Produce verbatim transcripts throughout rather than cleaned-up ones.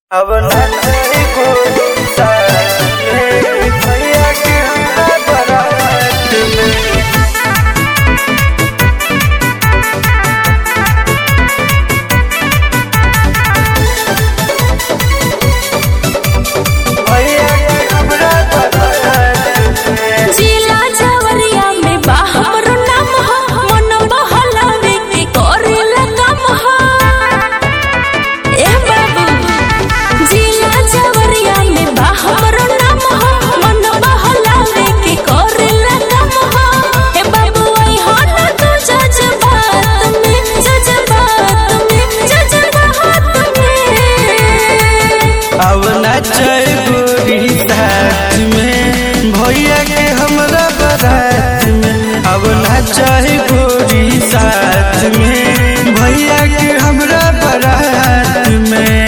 अब नचई को साथ में भैया के हमरा बारात में भैया के हमरा बारात में जिला जवरिया में बा हमरो नाम ह मन बहलावे के करेला काम ह ए बाबू जिला जवरिया में बा हमरो नाम ह मन बहलावे के करेला काम ह ए बाबू आई हो ना तू जज्बात में जज्बात में जज्बात में अब नचई गोरी साथ में भैया के हमरा बारात में अब नचई गोरी साथ में भैया के हमरा बारात में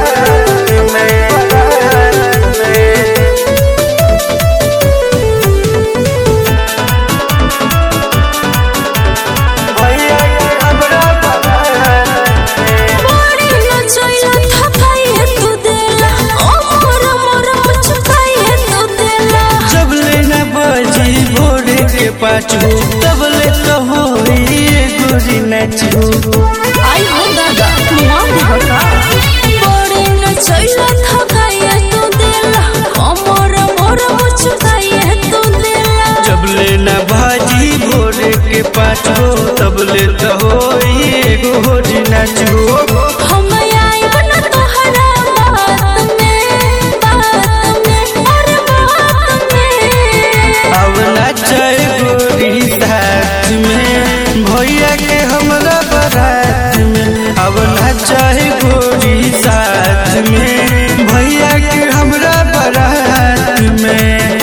भैया के हमरा बारात में बड़ी नचैला थकाइए तू देला ओ मोर मोर मुचकाइए तू देला जब ले न बजी भोरे के पाछू तब ले तो होई गोरी नचू आई हो दादा मुआ देबका बड़ी नचैला थकाइए तू देला ओ मोर मोर मुचकाइए तू देला जब ले न भाजी भोरे के पाछू तब ले तो होई गोरी नचू हम आई बना तोहरा बात में बात में और बात में अब नचई गोरी साथ में भैया के हमरा बारात में अब नचई गोरी साथ में भैया के हमरा बारात में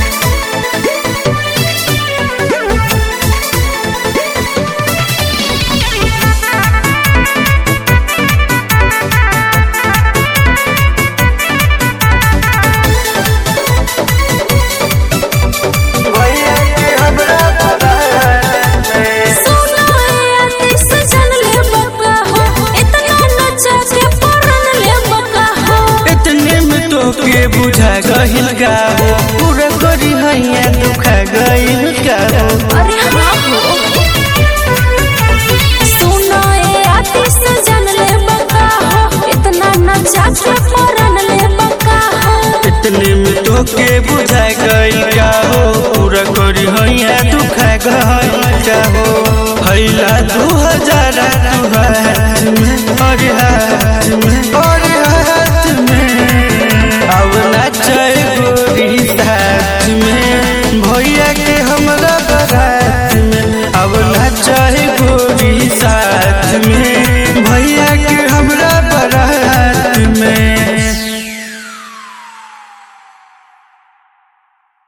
भैया के हमरा बारात में सोना आती सजन ले बका हो इतना नचा के परन ले बका हो इतने में तो के बुझा गहिल का हो पूरा करी हैया दुखा गइल का हो अरे हाँ हो सोना आती सजन ले बका हो इतना नचा के परन ले बका हो इतने में तो के बुझा गइल का हो पूरा करी हैया दुखा गइल का हो हैला दू हजार तू हाथ में अरे हाथ में